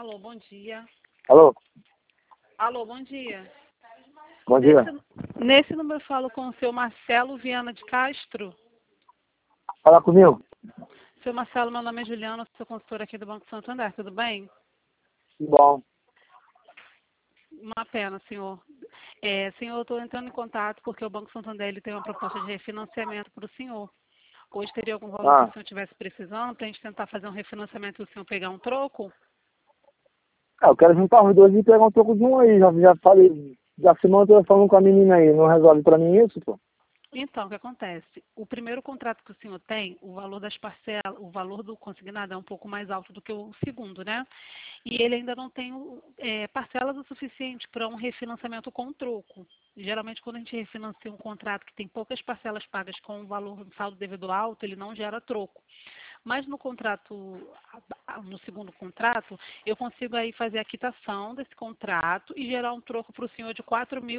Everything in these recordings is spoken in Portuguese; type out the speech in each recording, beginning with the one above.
Alô, bom dia. Alô? Alô, bom dia. Bom dia. Nesse número eu falo com o seu Marcelo Viana de Castro. Fala comigo. Seu Marcelo, meu nome é Juliana, sou consultora aqui do Banco Santander, tudo bem? Bom. Uma pena, senhor. Senhor, eu estou entrando em contato porque o Banco Santander ele tem uma proposta de refinanciamento para o senhor. Hoje teria algum valor que o senhor estivesse precisando para a gente tentar fazer um refinanciamento e o senhor pegar um troco? Eu quero juntar os dois e pegar um troco de um aí. Já falei, já semana eu tô falando com a menina aí. Não resolve pra mim isso, pô? Então, o que acontece? O primeiro contrato que o senhor tem, o valor das parcelas, o valor do consignado é um pouco mais alto do que o segundo, né? E ele ainda não tem parcelas o suficiente para um refinanciamento com troco. Geralmente, quando a gente refinancia um contrato que tem poucas parcelas pagas com um valor um saldo devido alto, ele não gera troco. Mas no contrato, no segundo contrato, eu consigo aí fazer a quitação desse contrato e gerar um troco para o senhor de R$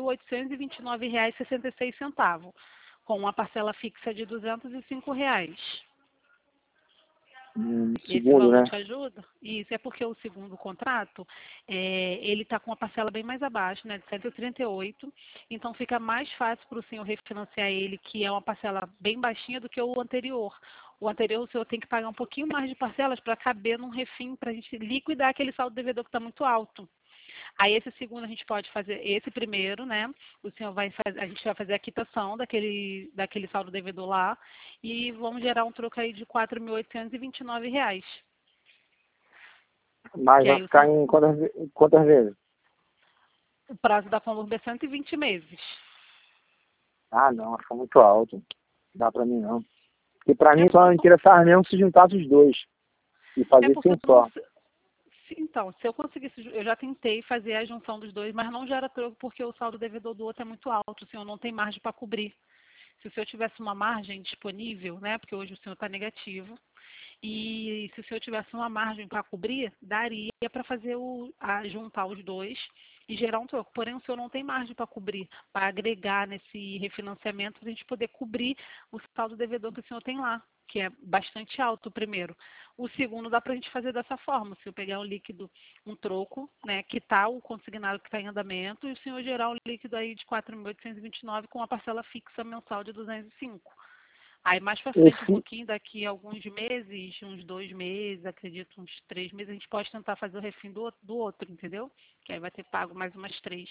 4.829,66, com uma parcela fixa de R$ 205. Esse Segundo, valor né? te ajuda? Isso é porque o segundo contrato, ele está com uma parcela bem mais abaixo, né, de 138, então fica mais fácil para o senhor refinanciar ele, que é uma parcela bem baixinha do que o anterior. O anterior o senhor tem que pagar um pouquinho mais de parcelas para caber num refim, para a gente liquidar aquele saldo devedor que está muito alto. Aí esse segundo a gente pode fazer, esse primeiro, né? O senhor vai fazer, a gente vai fazer a quitação daquele saldo devedor lá e vamos gerar um troco aí de R$ 4.829. Mas Que vai aí ficar em quantas vezes? o prazo da Conlurb é 120 meses. Ah, não, fica muito alto. Não dá pra mim, não. Porque pra É mim porque, só interessava mesmo se juntasse os dois. E é fazer porque sem eu não só. sei. Então, se eu conseguisse, eu já tentei fazer a junção dos dois, mas não gera troco porque o saldo devedor do outro é muito alto, o senhor não tem margem para cobrir. Se o senhor tivesse uma margem disponível, né, porque hoje o senhor está negativo, e se o senhor tivesse uma margem para cobrir, daria para fazer juntar os dois e gerar um troco. Porém, o senhor não tem margem para cobrir, para agregar nesse refinanciamento, para a gente poder cobrir o saldo devedor que o senhor tem lá, que é bastante alto o primeiro. O segundo dá para a gente fazer dessa forma, se eu pegar um líquido, um troco, né, quitar o consignado que está em andamento, e o senhor gerar um líquido aí de 4.829 com uma parcela fixa mensal de 205. Aí mais para frente, um Esse, pouquinho, daqui a alguns meses, uns 2 meses, acredito, uns 3 meses, a gente pode tentar fazer o refim do outro, entendeu? Que aí vai ter pago mais umas 3.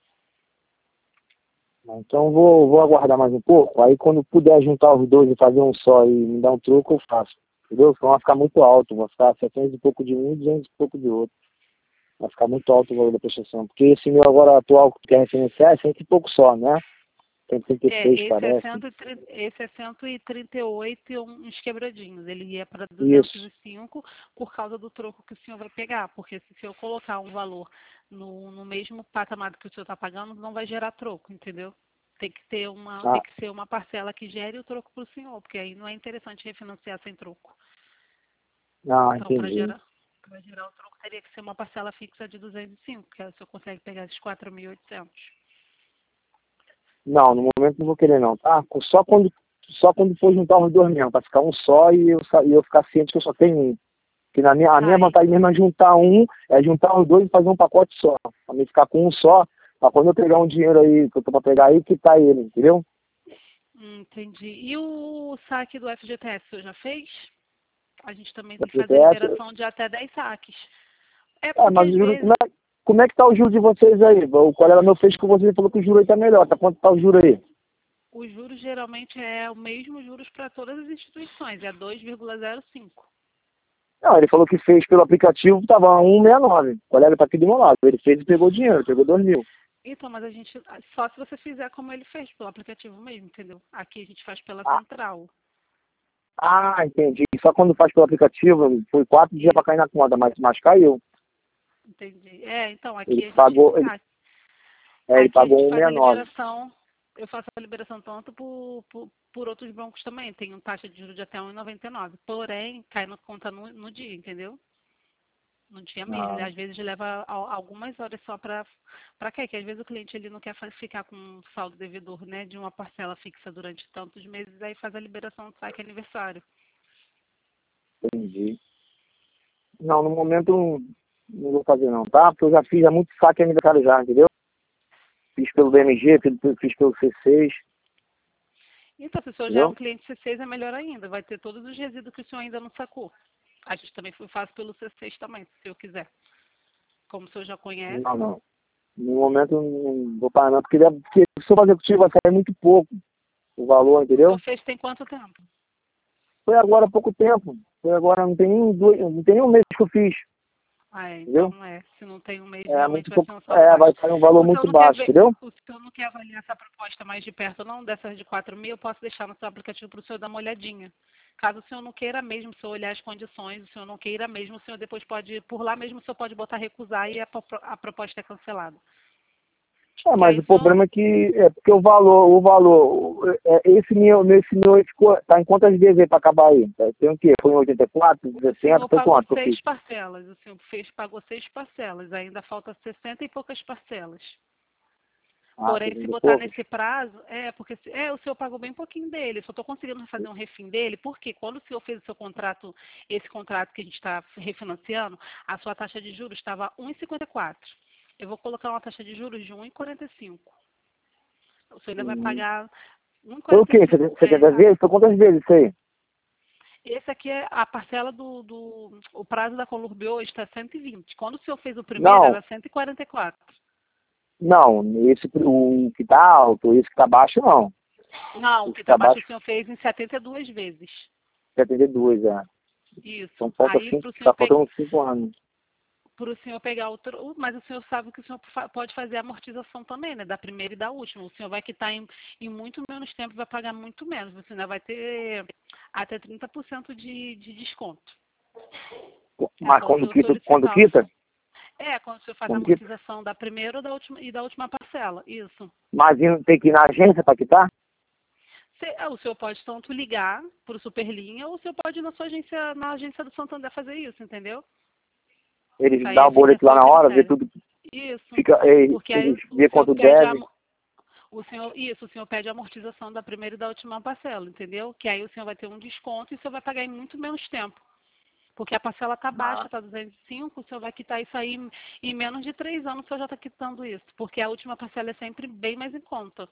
então vou aguardar mais um pouco. Aí quando puder juntar os dois e fazer um só e me dar um troco, eu faço. Entendeu? Então vai ficar muito alto. Vai ficar 700 e pouco de um e 200 e pouco de outro. Vai ficar muito alto o valor da prestação. Porque esse meu agora atual que tu quer referenciar é 100 e pouco só, né? 136 parece. Esse é 138 e uns quebradinhos. Ele ia para Isso. 205 por causa do troco que o senhor vai pegar. Porque se o senhor colocar um valor no mesmo patamar que o senhor está pagando, não vai gerar troco, entendeu? Tem Ah, que ser uma parcela que gere o troco para o senhor, porque aí não é interessante refinanciar sem troco. não, Então, entendi. para gerar o troco, teria que ser uma parcela fixa de 205, que aí o senhor consegue pegar esses 4.800. Não, no momento não vou querer não, tá? Só quando for juntar os dois mesmo, pra ficar um só e eu ficar ciente que eu só tenho um. Que a minha Aí, vontade mesmo é juntar os dois e fazer um pacote só. Pra mim ficar com um só, pra quando eu pegar um dinheiro aí, que eu tô pra pegar aí, quitar ele, entendeu? entendi. E o saque do FGTS, o senhor já fez? A gente também Da tem que fazer a FGTS. liberação de até 10 saques. É É, porque mas o às juro, vezes como é que tá o juro de vocês aí? O colega meu fez com vocês e falou que o juro aí tá melhor. Tá quanto tá o juro aí? os juros geralmente é o mesmo juros para todas as instituições, é 2,05. Não, ele falou que fez pelo aplicativo, tava 1,69. O colega tá aqui do meu lado. Ele fez e pegou dinheiro, pegou 2.000. Então, mas a gente, só se você fizer como ele fez, pelo aplicativo mesmo, entendeu? Aqui a gente faz pela Ah, central. entendi. Só quando faz pelo aplicativo, foi 4 dias pra Isso, cair na conta, mas caiu. entendi. Então, Ele aqui a gente, pagou, ele, ele aqui a pagou gente faz a 1,69. liberação, eu faço a liberação tanto por outros bancos também, tem um taxa de juros de até 1,99. Porém, cai na conta no dia, entendeu? No dia mesmo. Ah, Às vezes leva algumas horas só para quê? Que às vezes o cliente ele não quer ficar com um saldo devedor, né, de uma parcela fixa durante tantos meses, aí faz a liberação do saque aniversário. entendi. Não, no momento Não vou fazer não, tá? Porque eu já fiz há muito saque aniversário já, entendeu? Fiz pelo BMG, fiz pelo C6, Então, se o senhor já é um entendeu? cliente C6, é melhor ainda. Vai ter todos os resíduos que o senhor ainda não sacou. A gente também faz pelo C6 também, se o senhor quiser. Como o senhor já conhece. Não, não. No momento eu não vou parar não, porque se eu fazer contigo vai sair muito pouco o valor, O senhor entendeu? fez tem quanto tempo? Foi agora há pouco tempo. Foi agora, não tem nem um mês que eu fiz, Ah, é, entendeu? então é. Se não tem um mês, É realmente muito vai pouco, ser um saldo vai baixo. sair um valor O senhor muito não quer baixo, ver, entendeu? o senhor não quer avaliar essa proposta mais de perto, não? Dessas de 4.000, eu posso deixar no seu aplicativo para o senhor dar uma olhadinha. Caso o senhor não queira mesmo, se eu olhar as condições, o senhor não queira mesmo, o senhor depois pode, por lá mesmo, o senhor pode botar recusar e a proposta é cancelada. É, Que mas aí o o senhor, problema é que porque esse meu mês ficou, tá em quantas vezes aí pra acabar aí? Tem o quê? Foi em 84, o 60, senhor foi pagou quanto que eu fiz? 6 parcelas, o senhor pagou 6 parcelas, ainda falta 60 e poucas parcelas. Ah, Porém, se 60 e botar poucos? nesse prazo, porque o senhor pagou bem pouquinho dele, só estou conseguindo fazer um refim dele, porque quando o senhor fez o seu contrato, esse contrato que a gente está refinanciando, a sua taxa de juros estava 1,54. Eu vou colocar uma taxa de juros de 1,45. O senhor ainda vai Hum. pagar Foi o quê? 1,45. 70 vezes? Foi quantas vezes isso aí? Esse aqui é a parcela o prazo da Colurb hoje está 120. Quando o senhor fez o primeiro, Não, era 144. não, o que tá alto, esse que tá baixo, não. Não, o Esse que que está tá baixo baixo, o senhor fez em 72 vezes. 72, é. Então Isso. falta Aí, 5, tá faltando 5 anos. para o senhor pegar outro, mas o senhor sabe que o senhor pode fazer a amortização também, né? Da primeira e da última. O senhor vai quitar em muito menos tempo, vai pagar muito menos. Você ainda vai ter até 30% de desconto. É Mas só o quando senhor quita, solicitar. quando Quando o senhor faz a quita, amortização da primeira ou da última parcela. Isso. mas tem que ir na agência para quitar? O senhor pode tanto ligar para o Superlinha ou o senhor pode ir na agência do Santander fazer isso, entendeu? Isso Eles aí dão o fica a boleto lá seu na hora, vê critério. tudo, Isso. fica, Porque aí eles o vê senhor quanto pede deve. o senhor pede a amortização da primeira e da última parcela, entendeu? Que aí o senhor vai ter um desconto e o senhor vai pagar em muito menos tempo. Porque a parcela está baixa, Ah, está 205, o senhor vai quitar isso aí em menos de 3 anos, o senhor já está quitando isso. Porque a última parcela é sempre bem mais em conta.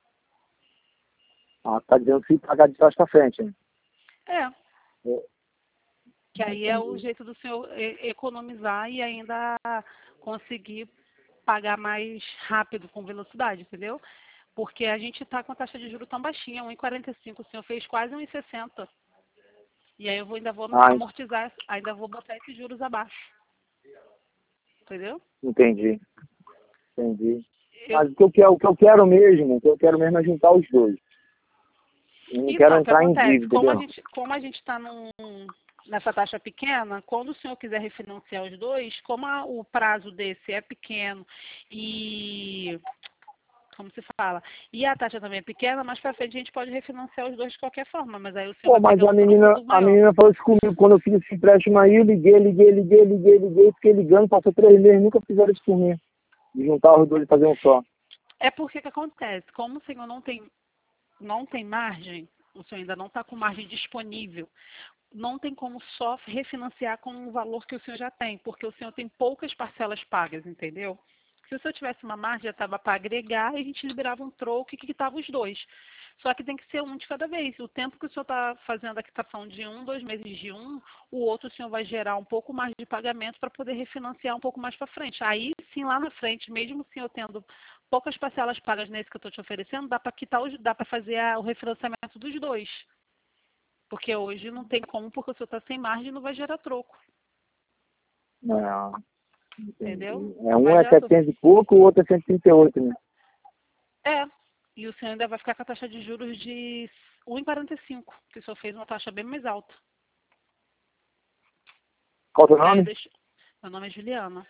tá dizendo que pagar de trás para frente, né? É, É, que aí é o jeito do senhor economizar e ainda conseguir pagar mais rápido, com velocidade, entendeu? Porque a gente está com a taxa de juros tão baixinha, 1,45, o senhor fez quase 1,60. E aí ainda vou ah, amortizar, ainda vou botar esses juros abaixo. Entendeu? entendi, entendi. Eu, Mas o que eu quero mesmo é juntar os dois. Eu não quero então, o que entrar em acontece? dívida, entendeu? Como a gente está nessa taxa pequena, quando o senhor quiser refinanciar os dois, como o prazo desse é pequeno e como se fala, e a taxa também é pequena, mais para frente a gente pode refinanciar os dois de qualquer forma, mas aí o senhor Pô, vai mas pegar o troco do a maior. menina falou isso comigo quando eu fiz esse empréstimo aí, eu liguei, fiquei ligando, passou 3 meses, nunca fizeram isso por mim. De juntar os dois e fazer um só. É porque que acontece? Como o senhor não tem margem, o senhor ainda não está com margem disponível, não tem como só refinanciar com o valor que o senhor já tem, porque o senhor tem poucas parcelas pagas, entendeu? Se o senhor tivesse uma margem, já estava para agregar e a gente liberava um troco e quitava os dois. Só que tem que ser um de cada vez. O tempo que o senhor está fazendo a quitação de 2 meses de um, o outro o senhor vai gerar um pouco mais de pagamento para poder refinanciar um pouco mais para frente. Aí sim, lá na frente, mesmo o senhor tendo poucas parcelas pagas nesse que eu estou te oferecendo, dá para dá para fazer o refinanciamento dos dois. Porque hoje não tem como, porque o senhor está sem margem e não vai gerar troco. Não, Entendeu? entendi. É, Não um vai é gerar troco. 700 e pouco, o outro é 138, né? É. E o senhor ainda vai ficar com a taxa de juros de 1,45, que o senhor fez uma taxa bem mais alta. Qual é o teu Que aí eu nome? deixo. Meu nome é Juliana.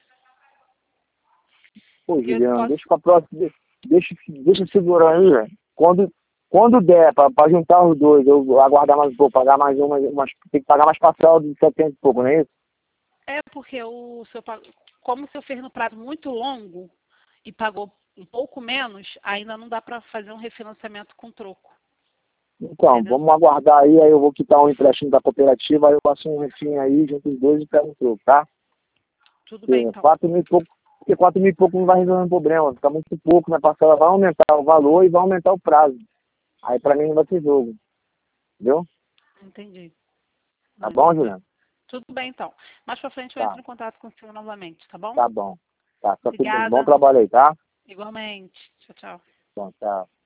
Pô, Eu Juliano, posso. deixa pra próxima, deixa eu segurar aí, velho. Quando der pra juntar os dois, eu aguardar mais um pouco, pagar mais tem que pagar mais parcela de 700 e pouco, não é isso? É porque como o senhor fez no prazo muito longo e pagou um pouco menos, ainda não dá para fazer um refinanciamento com troco. Então, Entendeu? vamos aguardar aí eu vou quitar um empréstimo da cooperativa, aí eu faço um refim aí, junto os dois e pego um troco, tá? Tudo bem, então. 4 mil e pouco, porque 4 mil e pouco não vai resolver o problema, vai ficar muito pouco, minha parcela vai aumentar o valor e vai aumentar o prazo. Aí pra mim não vai ter jogo. Entendeu? Entendi. Tá bom, Juliana? Tudo bem, então. Mais pra frente eu Tá. entro em contato com o senhor novamente, tá bom? Tá bom. Tá, só que bom Obrigada. trabalho aí, tá? Igualmente. Tchau, tchau. Bom, tchau.